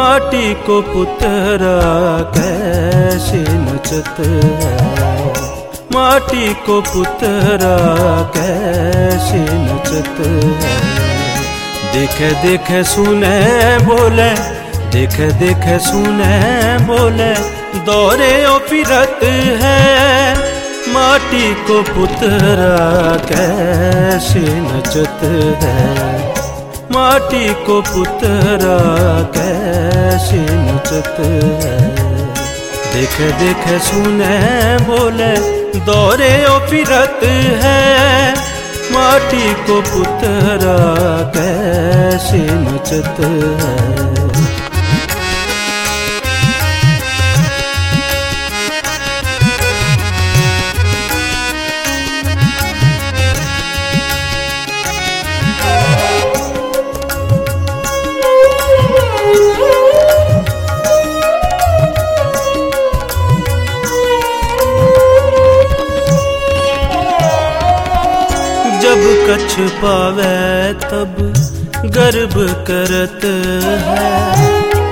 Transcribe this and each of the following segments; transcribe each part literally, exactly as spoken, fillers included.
माटी को पुतरा कैसे नचत है, माटी को पुतरा कैसे नचत है। देखे देखे सुने बोले, देखे देखे सुने बोले, दौरे ओ फिरत है। माटी को पुतरा कैसे नचत है, माटी को पुतरा कैसे नचत है। देखे देखे सुने बोले, दौरे ओ फिरत है। माटी को पुतरा कैसे नचत है। जब कछ पावे तब गर्व करत है,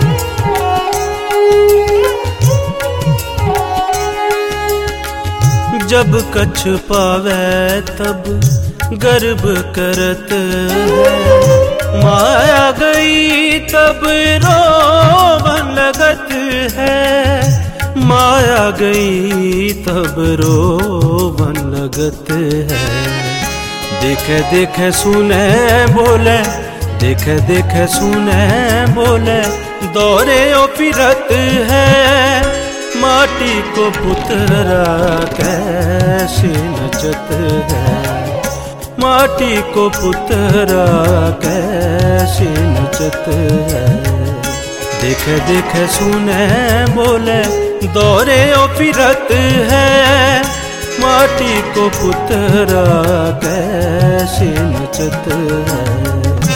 जब कछ पावे तब गर्व करत है। माया गई तब रोवन लगत है, माया गई तब रोवन लगत है। देखे देखे सुने बोले, देखे देखे सुने बोले, दौरे ओ फिरत है। माटी को पुतरा कैसे नचत है, माटी को पुतरा कैसे नचत है। देखे देखे सुने बोले, दौरे ओ फिरत है। माटी को पुतरा कैसे नचत है।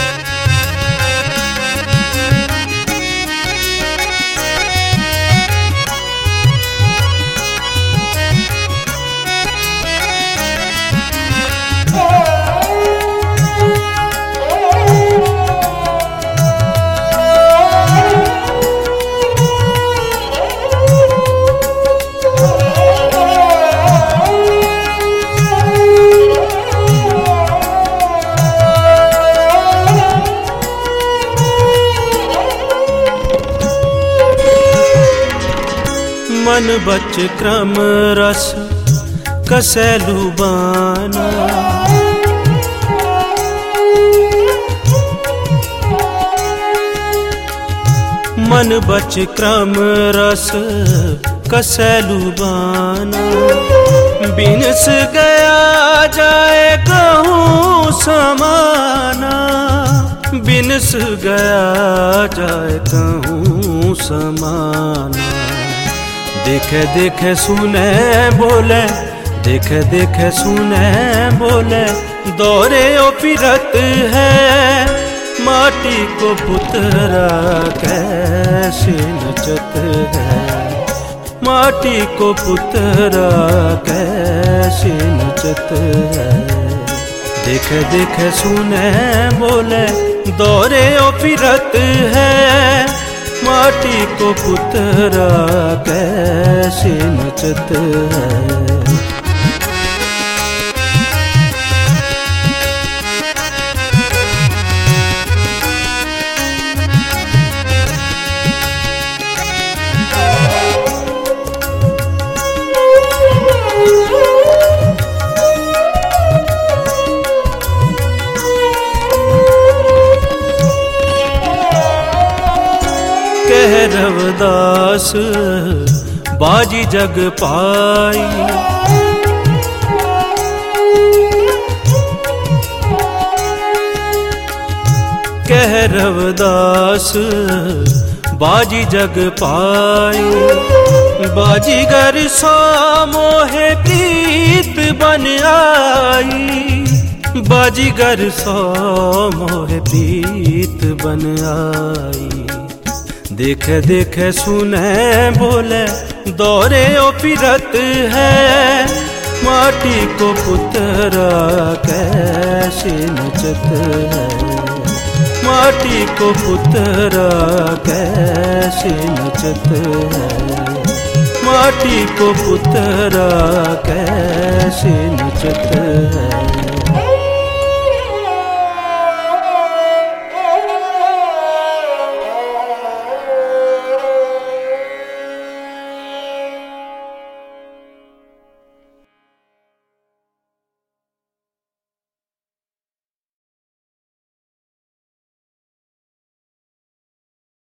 मन बच क्रम रस कसे लुबाना, मन बच क्रम रस कसे लुबाना। बिनस गया जाए कहूँ समाना, बिनस गया जाए कहूँ समाना। देखे देखे सुने बोले, देखे देखे सुने बोले, दौरे ओ फिरत है। माटी को पुतरा कैसे नचत है, माटी को पुतरा कैसे नचत है। देखे देखे सुने बोले, दौरे ओ फिरत है। माटी को पुतरा कैसे नचत है। कह रवदास बाजी जग पाई, कह रवदास बाजी जग पाई। बाजीगर सो मोहे प्रीत बन आई, बाजीगर सो मोहे प्रीत बन आई। देखे देखे सुने बोले, दौरे ओ फिरत है। माटी को पुतरा कैसे नचत है, माटी को पुतरा कैसे कैसे नचत है, माटी को पुतरा कैसे नचत है।